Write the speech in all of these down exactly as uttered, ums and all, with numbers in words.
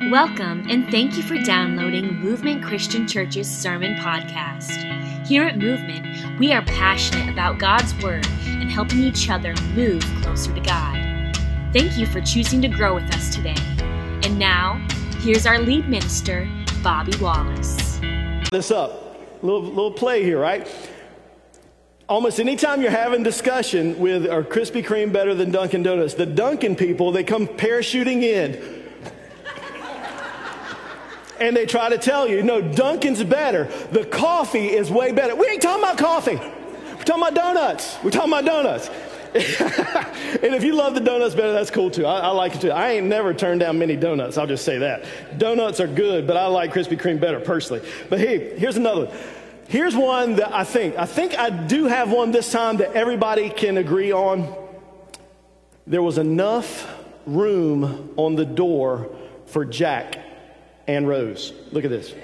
Welcome, and thank you for downloading Movement Christian Church's Sermon Podcast. Here at Movement, we are passionate about God's Word and helping each other move closer to God. Thank you for choosing to grow with us today. And now, here's our lead minister, Bobby Wallace. This up, little little play here, right? Almost anytime you're having discussion with are Krispy Kreme better than Dunkin' Donuts, the Dunkin' people, they come parachuting in. And they try to tell you, no, Dunkin's better. The coffee is way better. We ain't talking about coffee. We're talking about donuts. We're talking about donuts. And if you love the donuts better, that's cool too. I, I like it too. I ain't never turned down many donuts. I'll just say that. Donuts are good, but I like Krispy Kreme better personally. But hey, here's another one. Here's one that I think, I think I do have one this time that everybody can agree on. There was enough room on the door for Jack and Rose. Look at this.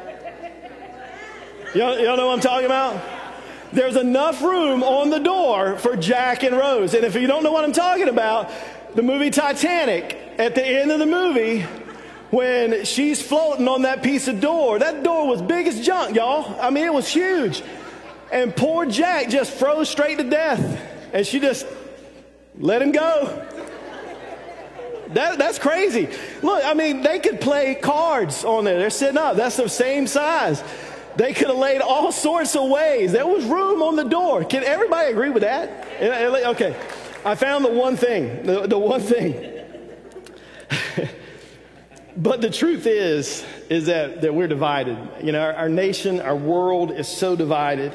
Y'all, y'all know what I'm talking about? There's enough room on the door for Jack and Rose. And if you don't know what I'm talking about, the movie Titanic, at the end of the movie, when she's floating on that piece of door, that door was big as junk, y'all. I mean, it was huge. And poor Jack just froze straight to death. And she just let him go. That, that's crazy. Look, I mean, they could play cards on there. They're sitting up. That's the same size. They could have laid all sorts of ways. There was room on the door. Can everybody agree with that? Okay. I found the one thing. The, the one thing. But the truth is, is that, that we're divided. You know, our, our nation, our world is so divided.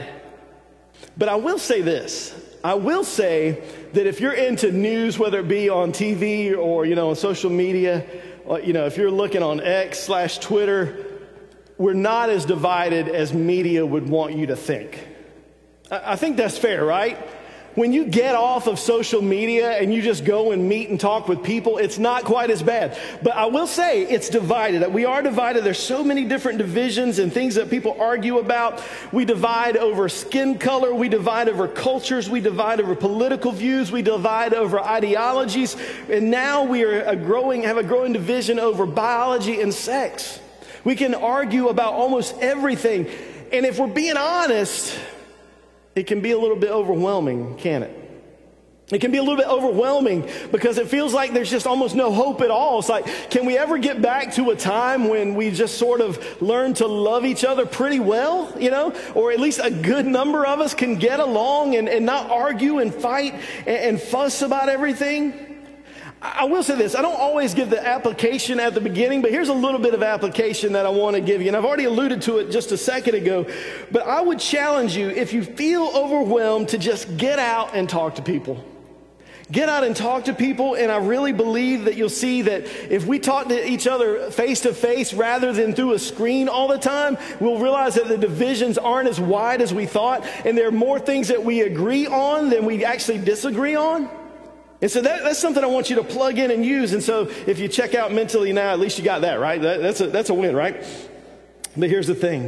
But I will say this. I will say that if you're into news, whether it be on T V or, you know, on social media, or, you know, if you're looking on X slash Twitter, we're not as divided as media would want you to think. I, I think that's fair, right? When you get off of social media and you just go and meet and talk with people, it's not quite as bad. But I will say it's divided. We are divided. There's so many different divisions and things that people argue about. We divide over skin color. We divide over cultures. We divide over political views. We divide over ideologies. And now we are a growing, have a growing division over biology and sex. We can argue about almost everything. And if we're being honest, it can be a little bit overwhelming, can't it? It can be a little bit overwhelming because it feels like there's just almost no hope at all. It's like, can we ever get back to a time when we just sort of learn to love each other pretty well, you know? Or at least a good number of us can get along and, and not argue and fight and, and fuss about everything. I will say this, I don't always give the application at the beginning, but here's a little bit of application that I want to give you. And I've already alluded to it just a second ago, but I would challenge you, if you feel overwhelmed, to just get out and talk to people. Get out and talk to people, and I really believe that you'll see that if we talk to each other face to face rather than through a screen all the time, we'll realize that the divisions aren't as wide as we thought, and there are more things that we agree on than we actually disagree on. And so that, that's something I want you to plug in and use. And so if you check out mentally now, at least you got that, right? That, that's a, that's a win, right? But here's the thing.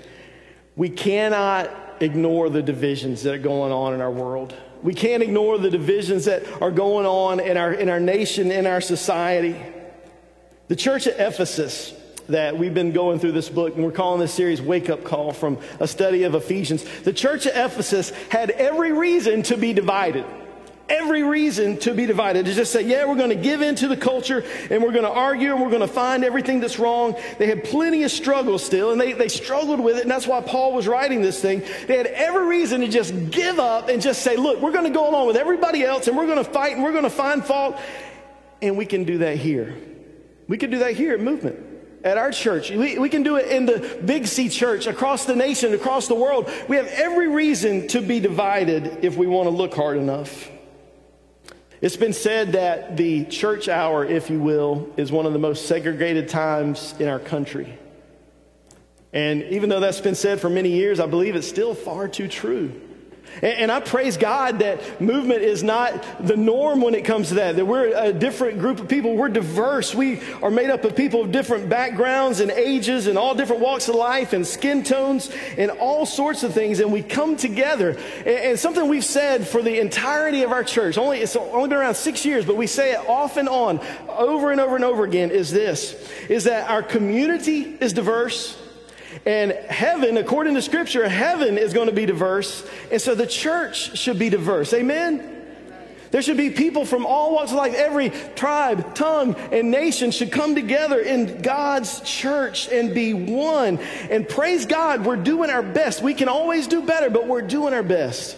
We cannot ignore the divisions that are going on in our world. We can't ignore the divisions that are going on in our, in our nation, in our society. The church at Ephesus that we've been going through this book, and we're calling this series Wake Up Call from a study of Ephesians. The church at Ephesus had every reason to be divided. Every reason to be divided. To just say, yeah, we're going to give in to the culture and we're going to argue and we're going to find everything that's wrong. They had plenty of struggles still, and they, they struggled with it. And that's why Paul was writing this thing. They had every reason to just give up and just say, look, we're going to go along with everybody else and we're going to fight and we're going to find fault. And we can do that here. We can do that here at Movement. At our church. We, we can do it in the Big C church, across the nation, across the world. We have every reason to be divided if we want to look hard enough. It's been said that the church hour, if you will, is one of the most segregated times in our country. And even though that's been said for many years, I believe it's still far too true. And I praise God that movement is not the norm when it comes to that, that we're a different group of people. We're diverse. We are made up of people of different backgrounds and ages and all different walks of life and skin tones and all sorts of things. And we come together. And something we've said for the entirety of our church, only it's only been around six years, but we say it off and on, over and over and over again, is this, is that our community is diverse. And heaven, according to Scripture, heaven is going to be diverse. And so the church should be diverse. Amen? There should be people from all walks of life. Every tribe, tongue, and nation should come together in God's church and be one. And praise God, we're doing our best. We can always do better, but we're doing our best.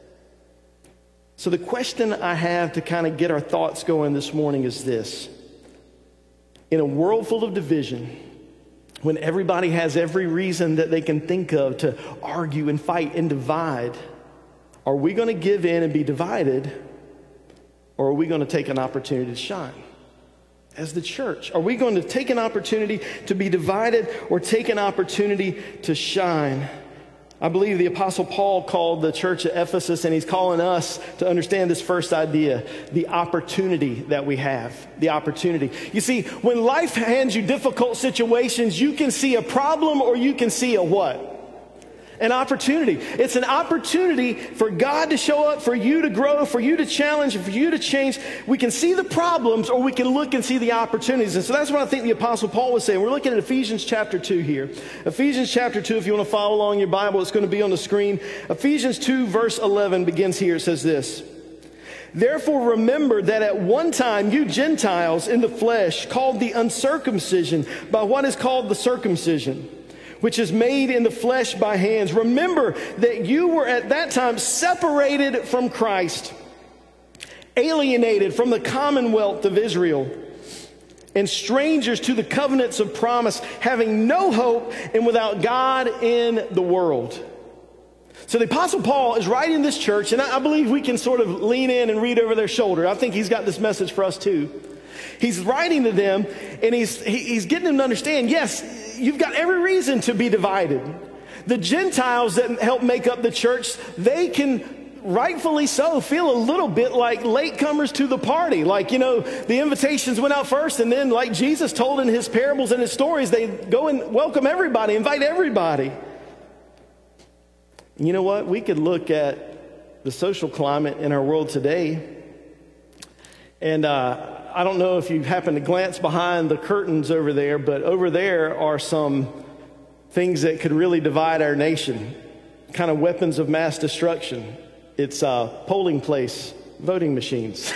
So the question I have to kind of get our thoughts going this morning is this. In a world full of division, when everybody has every reason that they can think of to argue and fight and divide, are we going to give in and be divided, or are we going to take an opportunity to shine? As the church, are we going to take an opportunity to be divided or take an opportunity to shine? I believe the Apostle Paul called the church at Ephesus, and he's calling us to understand this first idea, the opportunity that we have, the opportunity. You see, when life hands you difficult situations, you can see a problem or you can see a what? An opportunity. It's an opportunity for God to show up, for you to grow, for you to challenge, for you to change. We can see the problems or we can look and see the opportunities. And so that's what I think the Apostle Paul was saying. We're looking at Ephesians chapter two here. Ephesians chapter two, if you want to follow along in your Bible, it's going to be on the screen. Ephesians two verse eleven begins here. It says this. Therefore remember that at one time you Gentiles in the flesh, called the uncircumcision by what is called the circumcision, which is made in the flesh by hands. Remember that you were at that time separated from Christ, alienated from the commonwealth of Israel, and strangers to the covenants of promise, having no hope and without God in the world. So the Apostle Paul is writing this church, and I believe we can sort of lean in and read over their shoulder. I think he's got this message for us too. He's writing to them, and he's he's getting them to understand, yes, you've got every reason to be divided. The Gentiles that help make up the church, they can rightfully so feel a little bit like latecomers to the party. Like, you know, the invitations went out first, and then like Jesus told in his parables and his stories, they go and welcome everybody, invite everybody. You know what? We could look at the social climate in our world today, and uh, I don't know if you happen to glance behind the curtains over there, but over there are some things that could really divide our nation, kind of weapons of mass destruction. It's uh, polling place voting machines.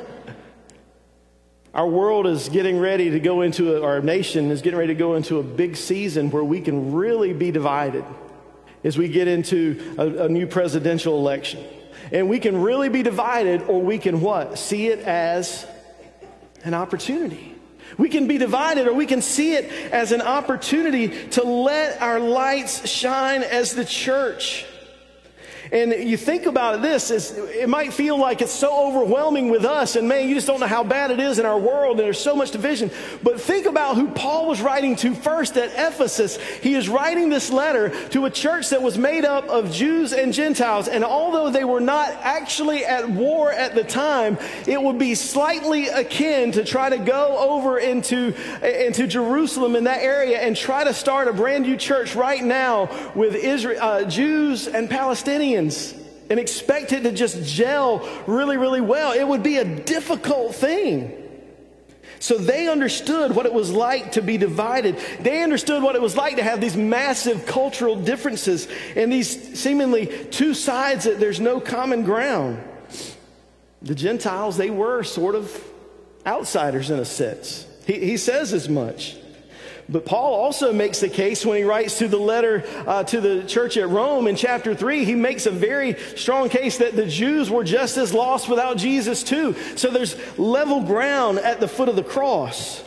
Our world is getting ready to go into, a, our nation is getting ready to go into a big season where we can really be divided as we get into a, a new presidential election. And we can really be divided, or we can what? See it as an opportunity. We can be divided, or we can see it as an opportunity to let our lights shine as the church. And you think about this, it might feel like it's so overwhelming with us, and man, you just don't know how bad it is in our world, and there's so much division. But think about who Paul was writing to first at Ephesus. He is writing this letter to a church that was made up of Jews and Gentiles, and although they were not actually at war at the time, it would be slightly akin to try to go over into, into Jerusalem in that area and try to start a brand new church right now with Israel, uh, Jews and Palestinians, and expect it to just gel really, really well. It would be a difficult thing. So they understood what it was like to be divided. They understood what it was like to have these massive cultural differences and these seemingly two sides that there's no common ground. The Gentiles, they were sort of outsiders in a sense. He, he says as much. But Paul also makes the case when he writes to the letter uh, to the church at Rome in chapter three. He makes a very strong case that the Jews were just as lost without Jesus too. So there's level ground at the foot of the cross.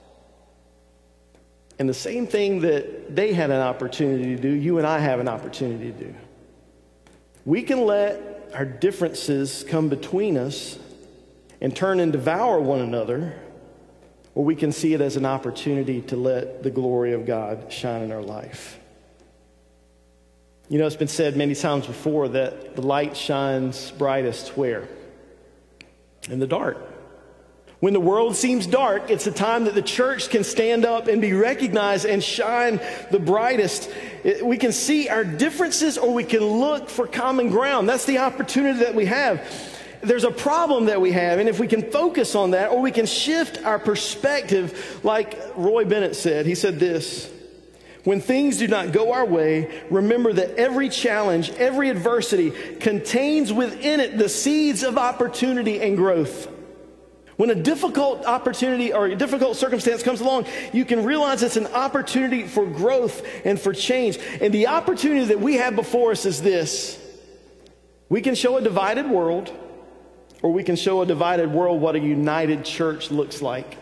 And the same thing that they had an opportunity to do, you and I have an opportunity to do. We can let our differences come between us and turn and devour one another, or we can see it as an opportunity to let the glory of God shine in our life. You know, it's been said many times before that the light shines brightest where? In the dark. When the world seems dark, it's a time that the church can stand up and be recognized and shine the brightest. It, we can see our differences, or we can look for common ground. That's the opportunity that we have. There's a problem that we have, and if we can focus on that, or we can shift our perspective, like Roy Bennett said. He said this: when things do not go our way, remember that every challenge, every adversity contains within it the seeds of opportunity and growth. When a difficult opportunity or a difficult circumstance comes along, you can realize it's an opportunity for growth and for change. And the opportunity that we have before us is this: we can show a divided world, or we can show a divided world what a united church looks like.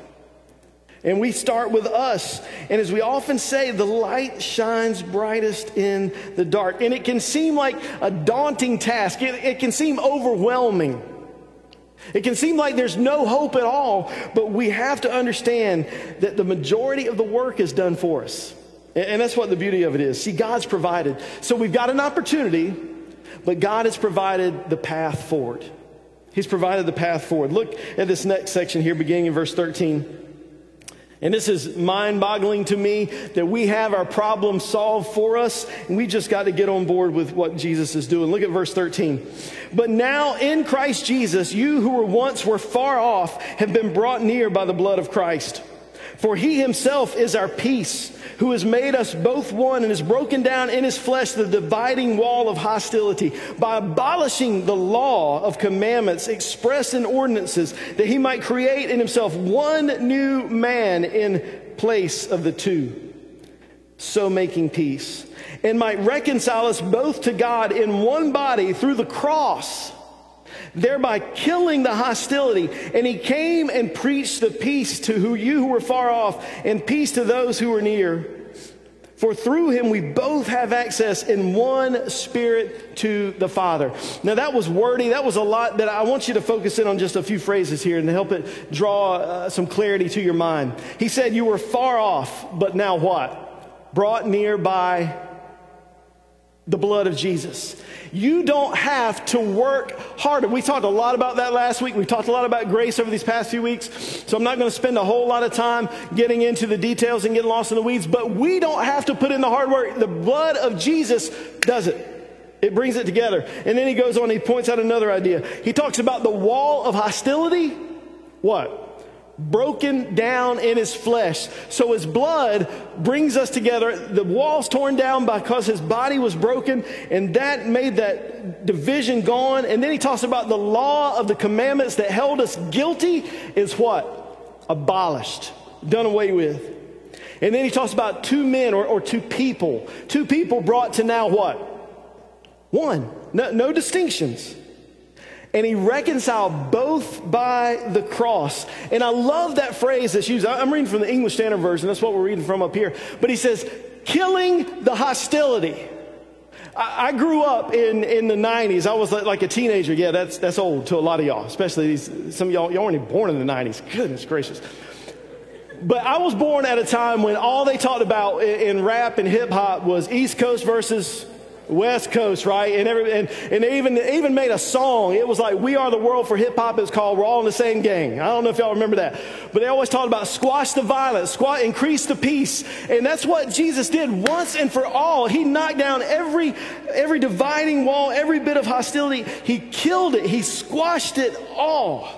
And we start with us. And as we often say, the light shines brightest in the dark. And it can seem like a daunting task. It, it can seem overwhelming. It can seem like there's no hope at all. But we have to understand that the majority of the work is done for us. And, and that's what the beauty of it is. See, God's provided. So we've got an opportunity, but God has provided the path forward. He's provided the path forward. Look at this next section here, beginning in verse thirteen. And this is mind-boggling to me that we have our problem solved for us, and we just got to get on board with what Jesus is doing. Look at verse thirteen. But now in Christ Jesus, you who were once were far off have been brought near by the blood of Christ. For he himself is our peace, who has made us both one and has broken down in his flesh the dividing wall of hostility by abolishing the law of commandments expressed in ordinances, that he might create in himself one new man in place of the two, so making peace, and might reconcile us both to God in one body through the cross, thereby killing the hostility. And he came and preached the peace to who you who were far off, and peace to those who were near. For through him we both have access in one spirit to the Father. Now that was wordy. That was a lot, but I want you to focus in on just a few phrases here and to help it draw uh, some clarity to your mind. He said you were far off, but now what? Brought near by the blood of Jesus. You don't have to work harder. We talked a lot about that last week. We talked a lot about grace over these past few weeks. So I'm not going to spend a whole lot of time getting into the details and getting lost in the weeds, but we don't have to put in the hard work. The blood of Jesus does it. It brings it together. And then he goes on, he points out another idea. He talks about the wall of hostility. What? Broken down in his flesh. So his blood brings us together. The wall's torn down because his body was broken, and that made that division gone. And then he talks about the law of the commandments that held us guilty is what? Abolished, done away with. And then he talks about two men or, or two people. Two people brought to now what? One. No, no distinctions. And he reconciled both by the cross. And I love that phrase that's used. I'm reading from the English Standard Version. That's what we're reading from up here. But he says, killing the hostility. I, I grew up in, in the nineties. I was like a teenager. Yeah, that's that's old to a lot of y'all, especially these, some of y'all. Y'all weren't even born in the nineties. Goodness gracious. But I was born at a time when all they talked about in, in rap and hip hop was East Coast versus West Coast, right? And every and, and they even they even made a song. It was like "We Are the World" for hip hop. It's called "We're All in the Same Gang." I don't know if y'all remember that, but they always talked about squash the violence, squash, increase the peace, and that's what Jesus did once and for all. He knocked down every every dividing wall, every bit of hostility. He killed it. He squashed it all.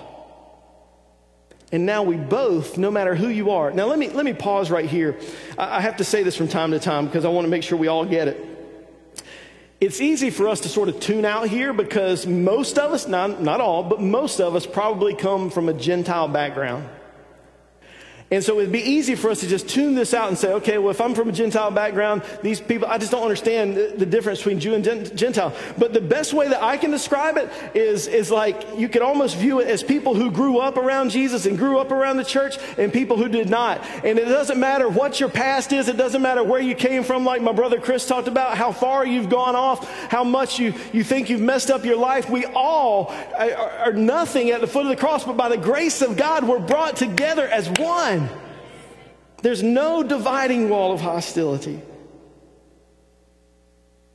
And now we both, no matter who you are. Now let me let me pause right here. I, I have to say this from time to time because I want to make sure we all get it. It's easy for us to sort of tune out here because most of us, not, not all, but most of us probably come from a Gentile background. And so it'd be easy for us to just tune this out and say, okay, well, if I'm from a Gentile background, these people, I just don't understand the, the difference between Jew and Gentile. But the best way that I can describe it is, is like you could almost view it as people who grew up around Jesus and grew up around the church and people who did not. And it doesn't matter what your past is. It doesn't matter where you came from, like my brother Chris talked about, how far you've gone off, how much you, you think you've messed up your life. We all are, are nothing at the foot of the cross, but by the grace of God, we're brought together as one. There's no dividing wall of hostility.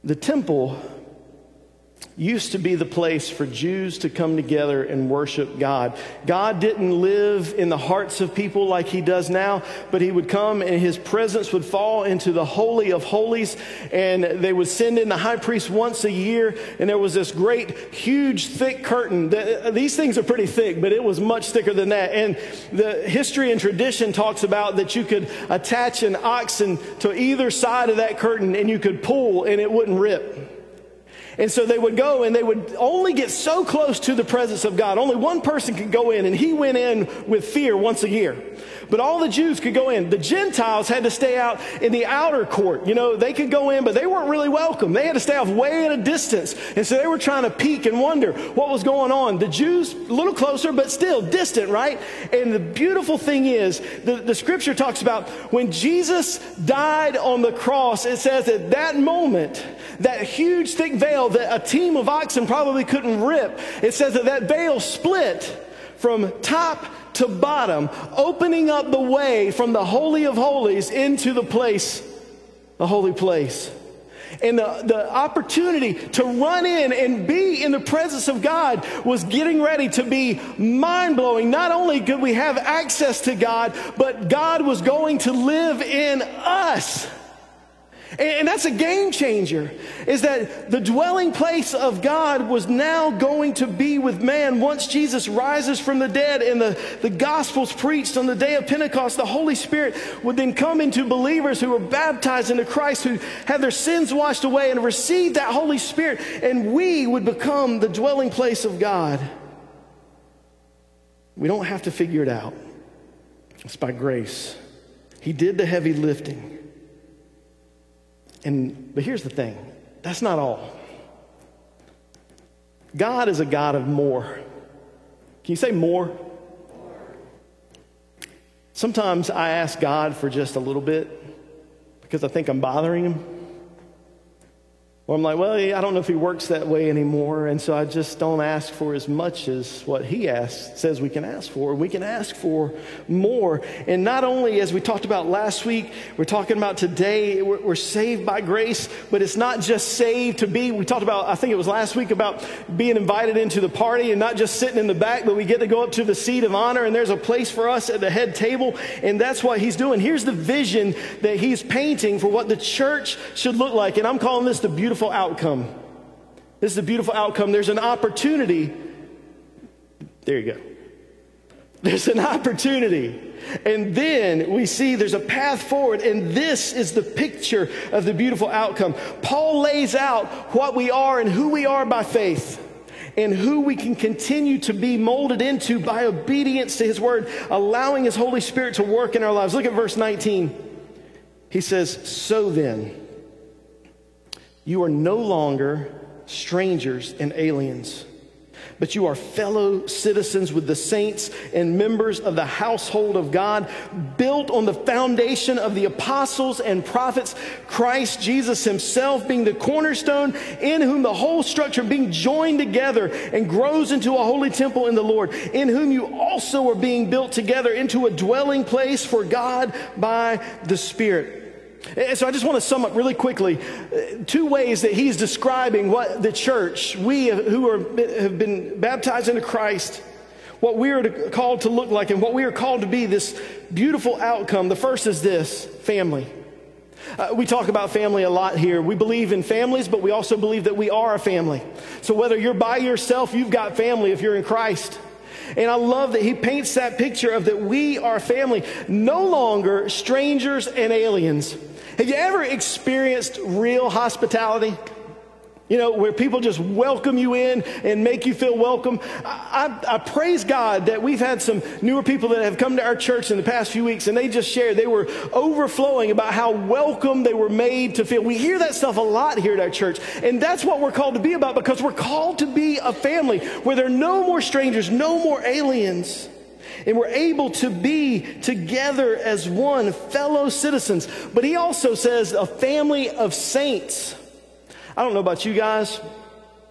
The temple used to be the place for Jews to come together and worship God. God didn't live in the hearts of people like he does now, but he would come and his presence would fall into the Holy of Holies, and they would send in the high priest once a year, and there was this great, huge, thick curtain. These things are pretty thick, but it was much thicker than that. And the history and tradition talks about that you could attach an oxen to either side of that curtain, and you could pull, and it wouldn't rip. And so they would go and they would only get so close to the presence of God. Only one person could go in, and he went in with fear once a year. But all the Jews could go in. The Gentiles had to stay out in the outer court. You know, they could go in, but they weren't really welcome. They had to stay off way at a distance. And so they were trying to peek and wonder what was going on. The Jews, a little closer, but still distant, right? And the beautiful thing is, the, the scripture talks about when Jesus died on the cross, it says at that moment, that huge thick veil that a team of oxen probably couldn't rip, it says that that veil split from top to bottom, opening up the way from the Holy of Holies into the place, the holy place. And the, the opportunity to run in and be in the presence of God was getting ready to be mind-blowing. Not only could we have access to God, but God was going to live in us. And that's a game changer, is that the dwelling place of God was now going to be with man. Once Jesus rises from the dead and the, the gospel's preached on the day of Pentecost, the Holy Spirit would then come into believers who were baptized into Christ, who had their sins washed away and received that Holy Spirit, and we would become the dwelling place of God. We don't have to figure it out. It's by grace. He did the heavy lifting. And, but here's the thing, that's not all. God is a God of more. Can you say more? Sometimes I ask God for just a little bit because I think I'm bothering him. Or I'm like, well, I don't know if he works that way anymore, and so I just don't ask for as much as what he asks, says we can ask for. We can ask for more. And not only, as we talked about last week, we're talking about today, we're, we're saved by grace, but it's not just saved to be, we talked about, I think it was last week, about being invited into the party and not just sitting in the back, but we get to go up to the seat of honor, and there's a place for us at the head table, and that's what he's doing. Here's the vision that he's painting for what the church should look like, and I'm calling this the beautiful outcome. This is a beautiful outcome. There's an opportunity. There you go. There's an opportunity. And then we see there's a path forward, and this is the picture of the beautiful outcome. Paul lays out what we are and who we are by faith, and who we can continue to be molded into by obedience to his word, allowing his Holy Spirit to work in our lives. Look at verse nineteen. He says, so then, you are no longer strangers and aliens, but you are fellow citizens with the saints and members of the household of God, built on the foundation of the apostles and prophets, Christ Jesus himself being the cornerstone, in whom the whole structure being joined together and grows into a holy temple in the Lord, in whom you also are being built together into a dwelling place for God by the Spirit. And so I just want to sum up really quickly two ways that he's describing what the church, we who are, have been baptized into Christ, what we are called to look like and what we are called to be, this beautiful outcome. The first is this: family. Uh, we talk about family a lot here. We believe in families, but we also believe that we are a family. So whether you're by yourself, you've got family if you're in Christ. And I love that he paints that picture of that we are family, no longer strangers and aliens. Have you ever experienced real hospitality? You know, where people just welcome you in and make you feel welcome. I, I, I praise God that we've had some newer people that have come to our church in the past few weeks, and they just shared, they were overflowing about how welcome they were made to feel. We hear that stuff a lot here at our church, and that's what we're called to be about, because we're called to be a family where there are no more strangers, no more aliens. And we're able to be together as one, fellow citizens. But he also says a family of saints. I don't know about you guys,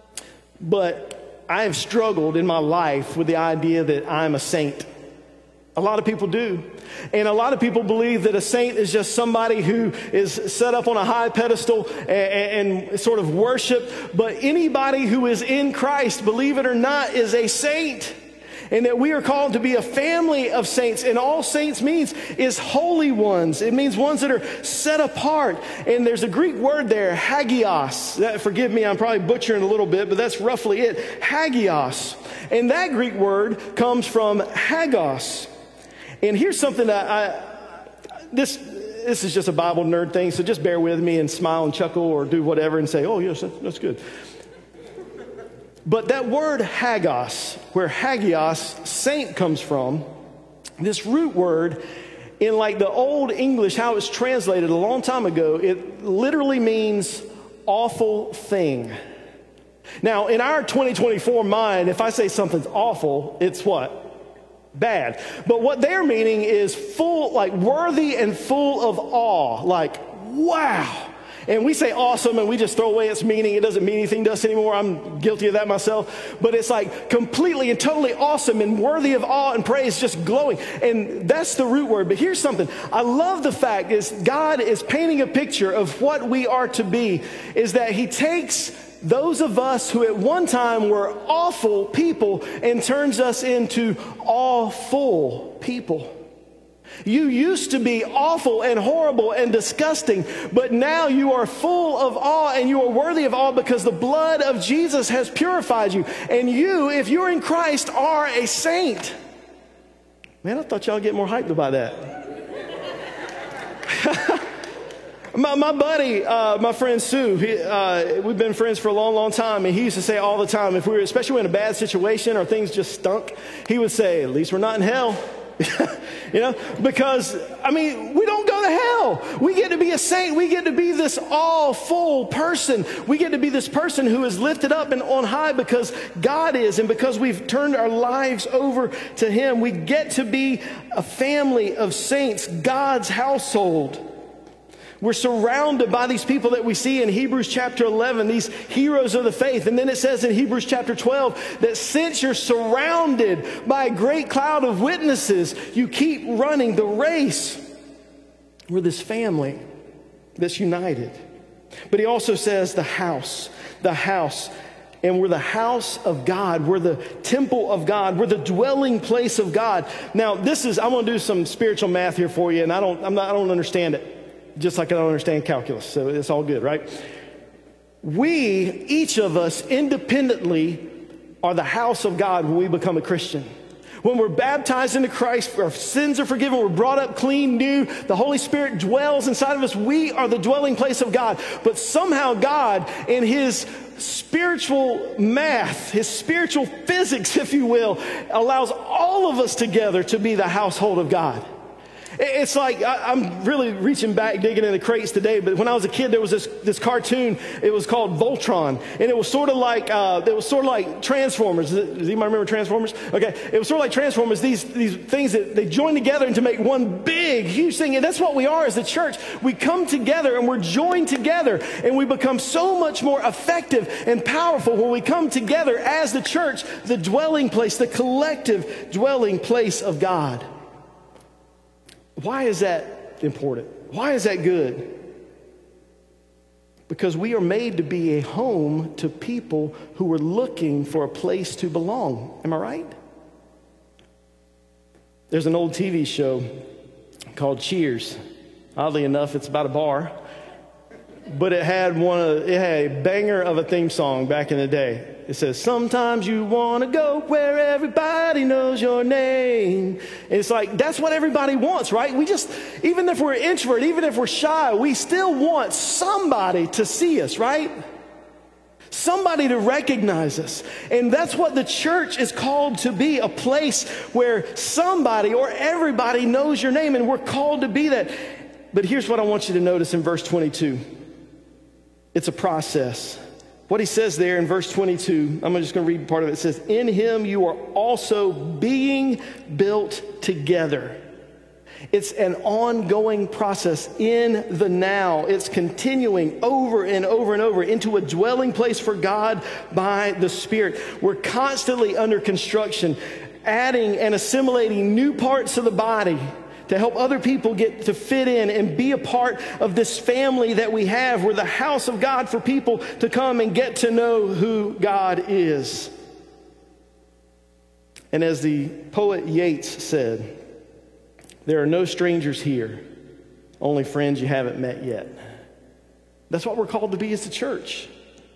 but I have struggled in my life with the idea that I'm a saint. A lot of people do. And a lot of people believe that a saint is just somebody who is set up on a high pedestal and, and sort of worship. But anybody who is in Christ, believe it or not, is a saint. And that we are called to be a family of saints. And all saints means is holy ones. It means ones that are set apart. And there's a Greek word there, hagios. That, forgive me, I'm probably butchering a little bit, but that's roughly it. Hagios. And that Greek word comes from hagos. And here's something that I, this, this is just a Bible nerd thing, so just bear with me and smile and chuckle or do whatever and say, oh, yes, that's good. But that word hagos, where hagios, saint, comes from, this root word, in like the old English, how it's translated a long time ago, it literally means awful thing. Now, in our twenty twenty-four mind, if I say something's awful, it's what? Bad. But what they're meaning is full, like worthy and full of awe, like, wow. And we say awesome and we just throw away its meaning. It doesn't mean anything to us anymore. I'm guilty of that myself. But it's like completely and totally awesome and worthy of awe and praise, just glowing. And that's the root word. But here's something. I love the fact is God is painting a picture of what we are to be, is that he takes those of us who at one time were awful people and turns us into awful people. You used to be awful and horrible and disgusting, but now you are full of awe and you are worthy of awe because the blood of Jesus has purified you. And you, if you're in Christ, are a saint. Man, I thought y'all get more hyped about that. My, my buddy, uh, my friend Sue, he, uh, we've been friends for a long, long time, and he used to say all the time, if we were, especially in a bad situation or things just stunk, he would say, at least we're not in hell. You know, because, I mean, we don't go to hell. We get to be a saint. We get to be this all full person. We get to be this person who is lifted up and on high because God is, and because we've turned our lives over to him. We get to be a family of saints, God's household. We're surrounded by these people that we see in Hebrews chapter eleven, these heroes of the faith. And then it says in Hebrews chapter twelve that since you're surrounded by a great cloud of witnesses, you keep running the race. We're this family that's united. But he also says the house, the house. And we're the house of God. We're the temple of God. We're the dwelling place of God. Now, this is, I'm going to do some spiritual math here for you, and I don't, I'm not, I don't understand it. Just like I don't understand calculus, so it's all good, right? We, each of us independently, are the house of God when we become a Christian. When we're baptized into Christ, our sins are forgiven, we're brought up clean, new, the Holy Spirit dwells inside of us. We are the dwelling place of God. But somehow God, in his spiritual math, his spiritual physics, if you will, allows all of us together to be the household of God. It's like, I, I'm really reaching back, digging in the crates today, but when I was a kid, there was this, this cartoon, it was called Voltron, and it was sort of like, uh, it was sort of like Transformers. Does anybody remember Transformers? Okay, it was sort of like Transformers, these, these things that they join together to make one big, huge thing, and that's what we are as the church. We come together and we're joined together, and we become so much more effective and powerful when we come together as the church, the dwelling place, the collective dwelling place of God. Why is that important? Why is that good? Because we are made to be a home to people who are looking for a place to belong. Am I right? There's an old T V show called Cheers. Oddly enough, it's about a bar. But it had one of, it had a banger of a theme song back in the day. It says, sometimes you want to go where everybody knows your name. And it's like, that's what everybody wants, right? We just, even if we're an introvert, even if we're shy, we still want somebody to see us, right? Somebody to recognize us. And that's what the church is called to be, a place where somebody or everybody knows your name, and we're called to be that. But here's what I want you to notice in verse twenty-two. It's a process. What he says there in verse twenty-two, I'm just going to read part of it. It says, in him you are also being built together. It's an ongoing process in the now. It's continuing over and over and over into a dwelling place for God by the Spirit. We're constantly under construction. adding and assimilating new parts of the body to help other people get to fit in and be a part of this family that we have. We're the house of God for people to come and get to know who God is. And as the poet Yeats said, there are no strangers here, only friends you haven't met yet. That's what we're called to be as a church.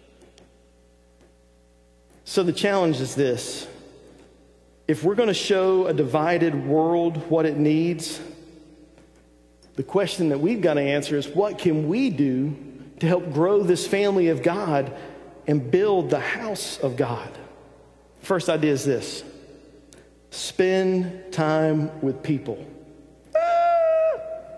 So the challenge is this. If we're going to show a divided world what it needs, the question that we've got to answer is, what can we do to help grow this family of God and build the house of God? First idea is this: spend time with people. Ah!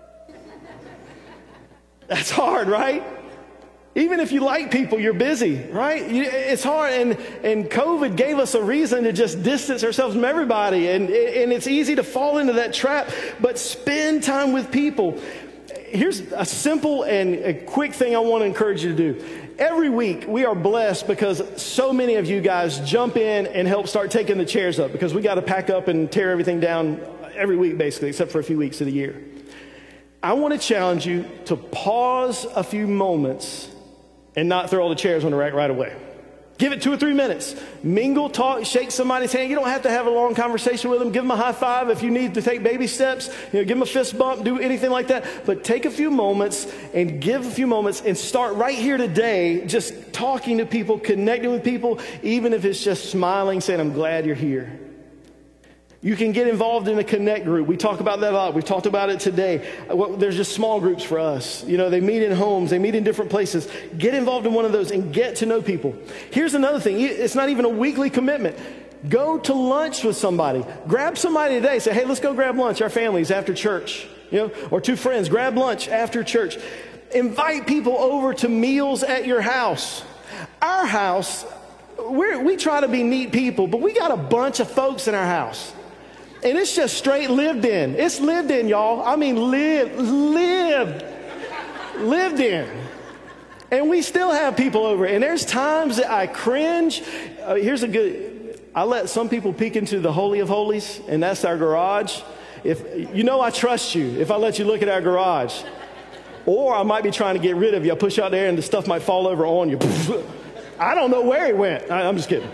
That's hard, right? Even if you like people, you're busy, right? It's hard, and, and COVID gave us a reason to just distance ourselves from everybody, and, and it's easy to fall into that trap, but spend time with people. Here's a simple and a quick thing I want to encourage you to do. Every week, we are blessed because so many of you guys jump in and help start taking the chairs up, because we got to pack up and tear everything down every week, basically, except for a few weeks of the year. I want to challenge you to pause a few moments and not throw all the chairs on the rack right away. Give it two or three minutes. Mingle, talk, shake somebody's hand. You don't have to have a long conversation with them. Give them a high five if you need to take baby steps. You know, give them a fist bump, do anything like that. But take a few moments and give a few moments and start right here today just talking to people, connecting with people, even if it's just smiling, saying, I'm glad you're here. You can get involved in a connect group. We talk about that a lot. We've talked about it today. Well, there's just small groups for us. You know, they meet in homes. They meet in different places. Get involved in one of those and get to know people. Here's another thing. It's not even a weekly commitment. Go to lunch with somebody. Grab somebody today. Say, hey, let's go grab lunch, our families, after church. You know, or two friends. Grab lunch after church. Invite people over to meals at your house. Our house, we're, we try to be neat people, but we got a bunch of folks in our house. And it's just straight lived in. It's lived in, y'all. I mean, lived, lived, lived in. And we still have people over. And there's times that I cringe. Uh, here's a good, I let some people peek into the Holy of Holies, and that's our garage. If you know I trust you if I let you look at our garage. Or I might be trying to get rid of you. I push out there and the stuff might fall over on you. I don't know where he went. I, I'm just kidding.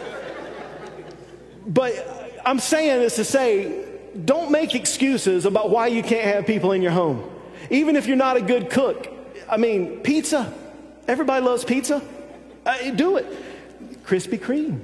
But I'm saying this to say, don't make excuses about why you can't have people in your home. Even if you're not a good cook. I mean, pizza. Everybody loves pizza. Uh, do it. Krispy Kreme.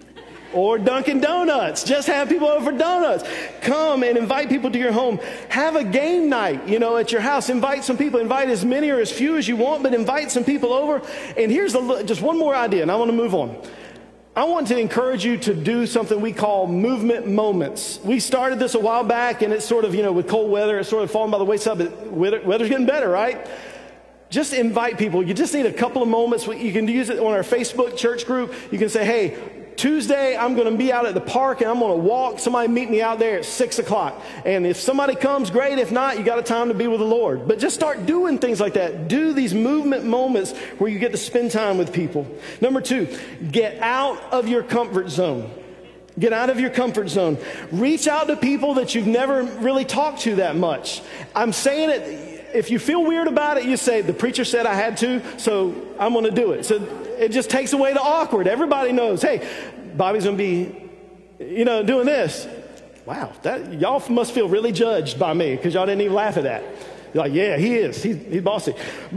Or Dunkin' Donuts. Just have people over for donuts. Come and invite people to your home. Have a game night, you know, at your house. Invite some people. Invite as many or as few as you want, but invite some people over. And here's a, just one more idea, and I want to move on. I want to encourage you to do something we call movement moments. We started this a while back, and it's sort of, you know, with cold weather, it's sort of falling by the wayside, but weather, weather's getting better, right? Just invite people. You just need a couple of moments. You can use it on our Facebook church group. You can say, hey, Tuesday, I'm going to be out at the park and I'm going to walk. Somebody meet me out there at six o'clock. And if somebody comes, great. If not, you got a time to be with the Lord. But just start doing things like that. Do these movement moments where you get to spend time with people. Number two, get out of your comfort zone. Get out of your comfort zone. Reach out to people that you've never really talked to that much. I'm saying it, if you feel weird about it, you say, the preacher said I had to, so I'm going to do it. So it just takes away the awkward. Everybody knows, hey, Bobby's going to be, you know, doing this. Wow, that y'all must feel really judged by me because y'all didn't even laugh at that. You're like, yeah, he is. He's, he's bossy.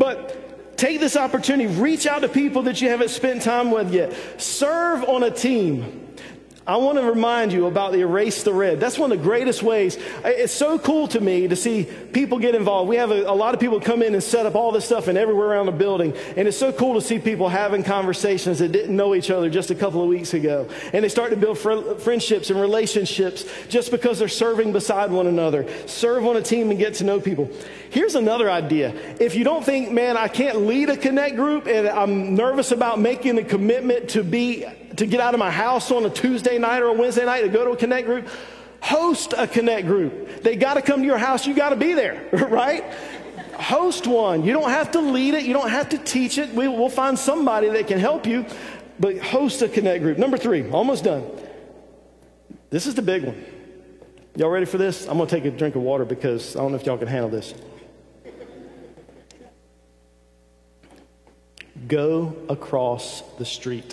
But take this opportunity. Reach out to people that you haven't spent time with yet. Serve on a team. I want to remind you about the Erase the Red. That's one of the greatest ways. It's so cool to me to see people get involved. We have a, a lot of people come in and set up all this stuff and everywhere around the building. And it's so cool to see people having conversations that didn't know each other just a couple of weeks ago. And they start to build fr- friendships and relationships just because they're serving beside one another. Serve on a team and get to know people. Here's another idea. If you don't think, man, I can't lead a connect group and I'm nervous about making a commitment to be to get out of my house on a Tuesday night or a Wednesday night to go to a connect group, host a connect group. They got to come to your house. You got to be there, right? Host one. You don't have to lead it. You don't have to teach it. We, we'll find somebody that can help you, but host a connect group. Number three, almost done. This is the big one. Y'all ready for this? I'm going to take a drink of water because I don't know if y'all can handle this. Go across the street.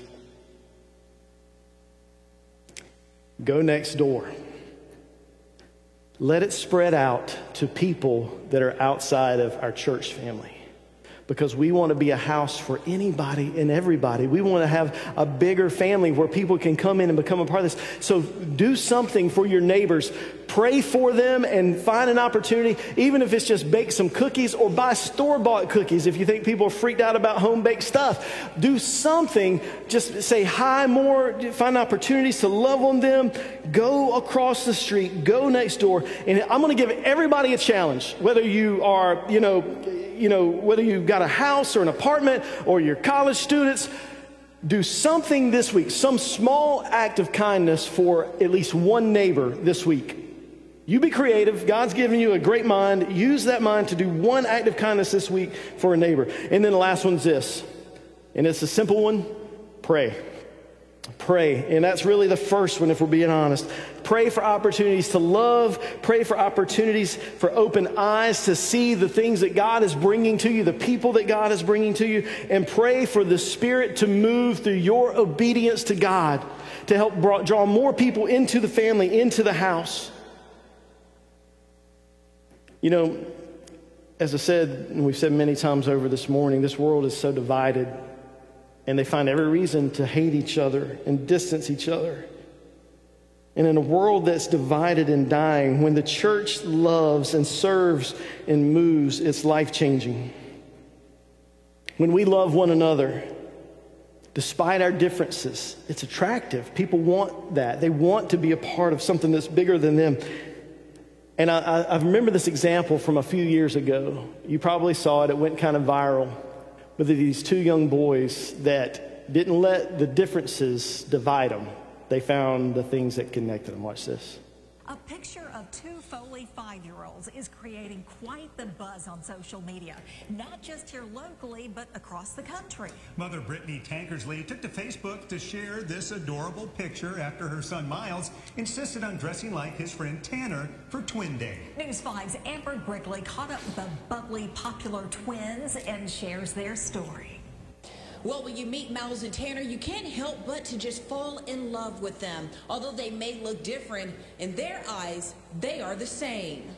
Go next door. Let it spread out to people that are outside of our church family. Because we want to be a house for anybody and everybody. We want to have a bigger family where people can come in and become a part of this. So do something for your neighbors. Pray for them and find an opportunity, even if it's just bake some cookies or buy store-bought cookies if you think people are freaked out about home-baked stuff. Do something. Just say hi more. Find opportunities to love on them. Go across the street. Go next door. And I'm going to give everybody a challenge, whether you are, you know, you know, whether you've got a house or an apartment or you're college students, do something this week, some small act of kindness for at least one neighbor this week. You be creative. God's given you a great mind. Use that mind to do one act of kindness this week for a neighbor. And then the last one's this, and it's a simple one: pray. Pray. And that's really the first one, if we're being honest. Pray for opportunities to love. Pray for opportunities for open eyes to see the things that God is bringing to you, the people that God is bringing to you. And pray for the Spirit to move through your obedience to God to help brought, draw more people into the family, into the house. You know, as I said, and we've said many times over this morning, this world is so divided. And they find every reason to hate each other and distance each other. And in a world that's divided and dying, when the church loves and serves and moves, it's life-changing. When we love one another, despite our differences, it's attractive. People want that. They want to be a part of something that's bigger than them. And I, I, I remember this example from a few years ago. You probably saw it. It went kind of viral. But these two young boys that didn't let the differences divide them. They found the things that connected them. Watch this. A picture of two Foley five-year-olds is creating quite the buzz on social media, not just here locally, but across the country. Mother Brittany Tankersley took to Facebook to share this adorable picture after her son Miles insisted on dressing like his friend Tanner for Twin Day. News five's Amber Grigley caught up with the bubbly, popular twins and shares their story. Well, when you meet Miles and Tanner, you can't help but to just fall in love with them. Although they may look different, in their eyes, they are the same.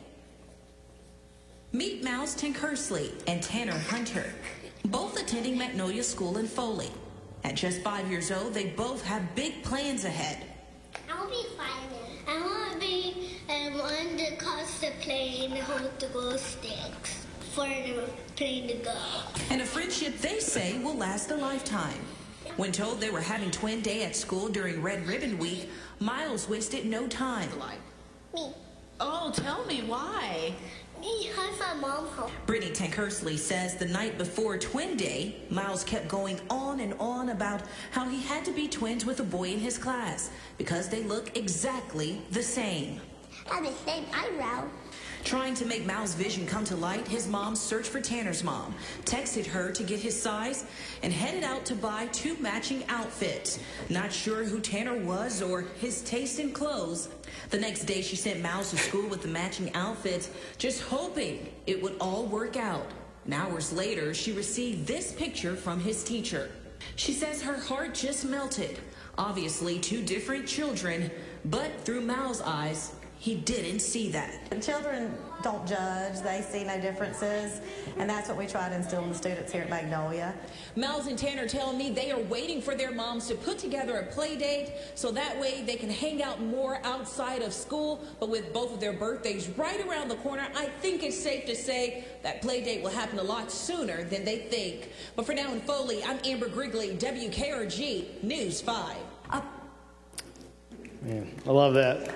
Meet Miles Tankersley and Tanner Hunter, both attending Magnolia School in Foley. At just five years old, they both have big plans ahead. I'll be fine. I want to be um, on the Costa plane and hold the glow sticks for the plane to go. And a friendship they say will last a lifetime. When told they were having twin day at school during Red Ribbon Week, Miles wasted no time. Me. Oh, tell me why. Because my mom home. Brittany Tankersley says the night before Twin Day, Miles kept going on and on about how he had to be twins with a boy in his class because they look exactly the same. Have the same eyebrow. Trying to make Miles' vision come to light, his mom searched for Tanner's mom, texted her to get his size, and headed out to buy two matching outfits. Not sure who Tanner was or his taste in clothes. The next day, she sent Miles to school with the matching outfits, just hoping it would all work out. And hours later, she received this picture from his teacher. She says her heart just melted. Obviously, two different children, but through Miles' eyes, he didn't see that. Children don't judge, they see no differences, and that's what we try to instill in the students here at Magnolia. Miles and Tanner tell me they are waiting for their moms to put together a play date so that way they can hang out more outside of school. But with both of their birthdays right around the corner, I think it's safe to say that play date will happen a lot sooner than they think. But for now in Foley, I'm Amber Grigley, W K R G News five. Up. Man, I love that.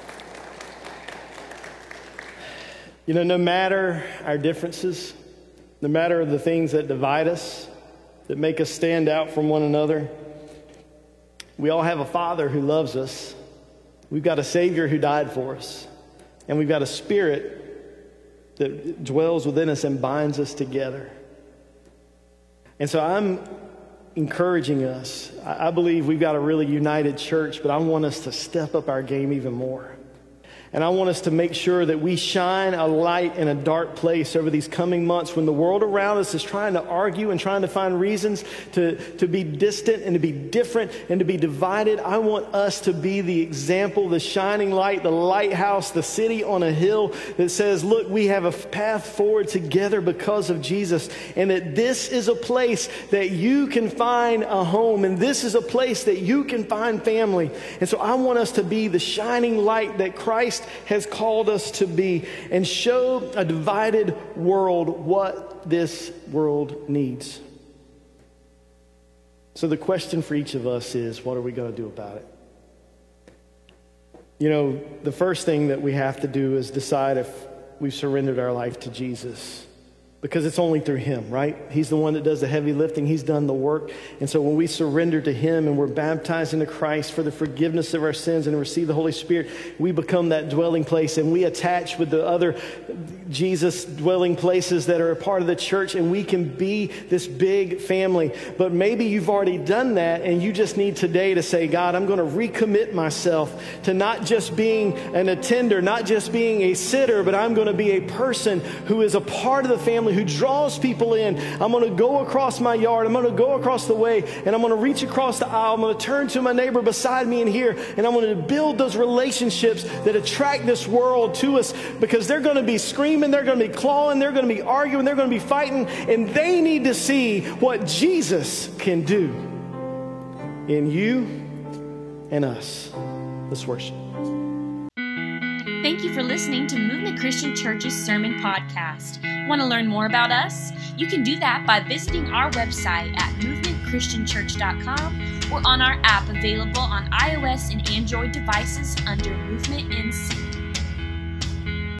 You know, no matter our differences, no matter the things that divide us, that make us stand out from one another, we all have a Father who loves us. We've got a Savior who died for us. And we've got a Spirit that dwells within us and binds us together. And so I'm encouraging us. I, I believe we've got a really united church, but I want us to step up our game even more. And I want us to make sure that we shine a light in a dark place over these coming months when the world around us is trying to argue and trying to find reasons to, to be distant and to be different and to be divided. I want us to be the example, the shining light, the lighthouse, the city on a hill that says, look, we have a path forward together because of Jesus. And that this is a place that you can find a home. And this is a place that you can find family. And so I want us to be the shining light that Christ has called us to be and show a divided world what this world needs. So the question for each of us is, what are we going to do about it? You know, the first thing that we have to do is decide if we've surrendered our life to Jesus. Because it's only through him, right? He's the one that does the heavy lifting. He's done the work. And so when we surrender to him and we're baptized into Christ for the forgiveness of our sins and receive the Holy Spirit, we become that dwelling place and we attach with the other Jesus dwelling places that are a part of the church, and we can be this big family. But maybe you've already done that and you just need today to say, God, I'm going to recommit myself to not just being an attender, not just being a sitter, but I'm going to be a person who is a part of the family, who draws people in. I'm going to go across my yard. I'm going to go across the way, and I'm going to reach across the aisle. I'm going to turn to my neighbor beside me in here, and I'm going to build those relationships that attract this world to us, because they're going to be screaming, they're going to be clawing, they're going to be arguing, they're going to be fighting, and they need to see what Jesus can do in you and us. Let's worship. Thank you for listening to Movement Christian Church's Sermon Podcast. Want to learn more about us? You can do that by visiting our website at movement christian church dot com or on our app available on iOS and Android devices under Movement N C.